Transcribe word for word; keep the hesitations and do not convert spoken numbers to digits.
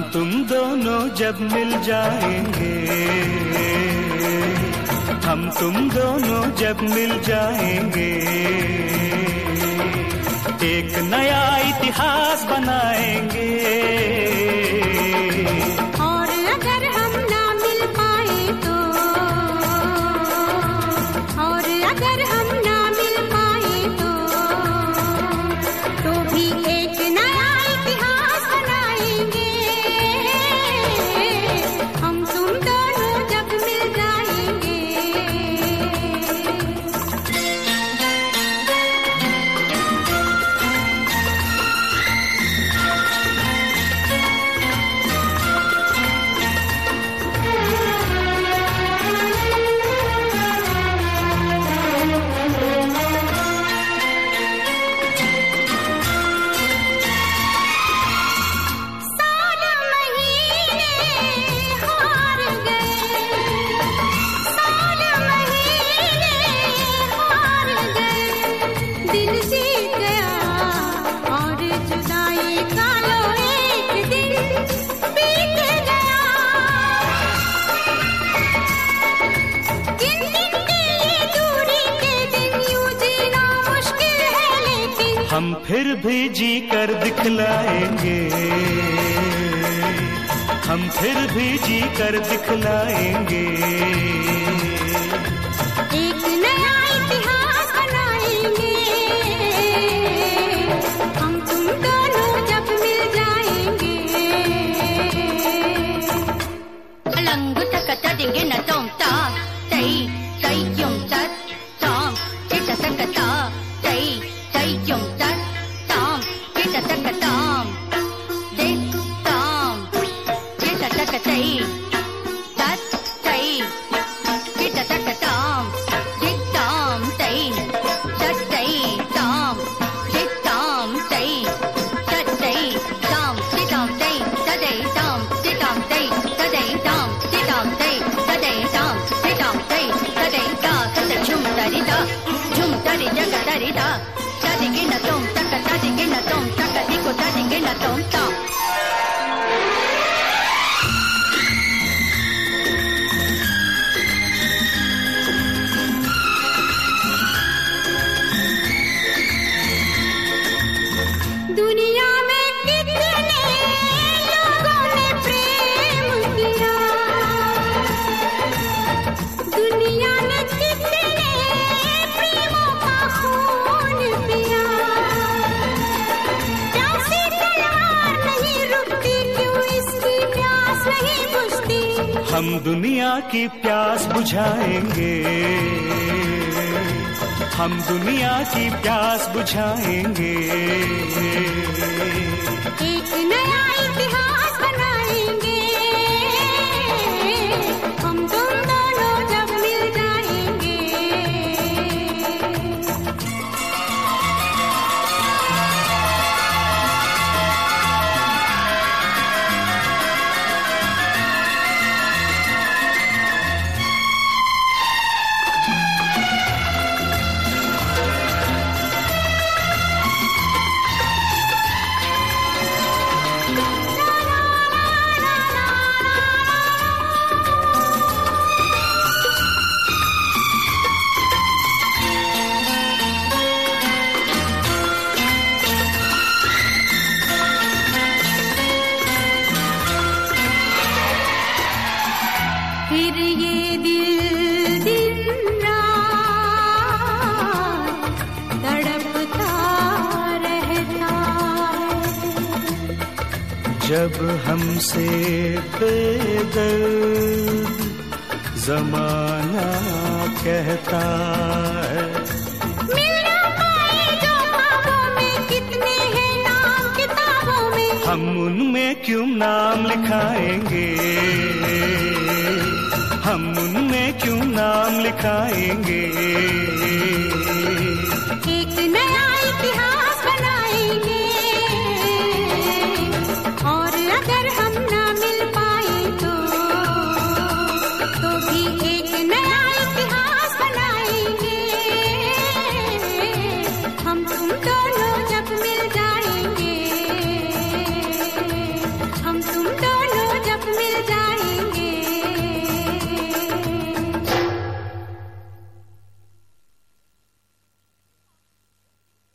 तुम दोनों जब मिल जाएंगे, हम तुम दोनों जब मिल जाएंगे, एक नया इतिहास बनाएंगे। और अगर हम ना मिल पाए तो, और अगर हम ना मिल पाए तो, तो भी एक नया इतिहास बनाएंगे। हम तुम दोनों जब मिल जाएंगे। हम फिर भी जी कर दिखलाएंगे, हम फिर भी जी कर दिखलाएंगे, एक नया इतिहास बनाएंगे। हम तुम दोनों जब मिल जाएंगे। अलंग तक देंगे न तुम ता तई तई क्यों तक ताम चिता तक ता तई तई क्यों तक ताम चिता तक ताम दे ताम चिता तक तई तक तई चिता तक ताम दे ताम तई तक तई ताम दे ताम तई तक तई ताम दे ताम तई तदे ताम दे ताम तई तदे ताम दे ताम तई तदे ताम दे ताम तई तदे ता तदे झुम तरी ता झुम तरी जग तरी ता तदिगे न तुम तक तदिगे न तुम तक दिको तदिगे न तुम ता दुनिया में कितने लोगों ने प्रेम किया, दुनिया ने कितने प्रेमों का खून पिया। प्यासी तलवार नहीं रुकती, क्यों इसकी प्यास नहीं बुझती। हम दुनिया की प्यास बुझाएंगे, हम दुनिया की प्यास बुझाएंगे, एक नया इतिहास बनाएंगे। हम तुम दोनों जब मिल जाएंगे। फिर ये दिल दिन रात तड़पता रहता है। जब हमसे बेदर्द जमाना कहता है। मिल ना पाए जो ख्वाबों में, कितने हैं नाम किताबों में। हम उनमें क्यों नाम लिखाएंगे, हम उनमें क्यों नाम लिखाएंगे।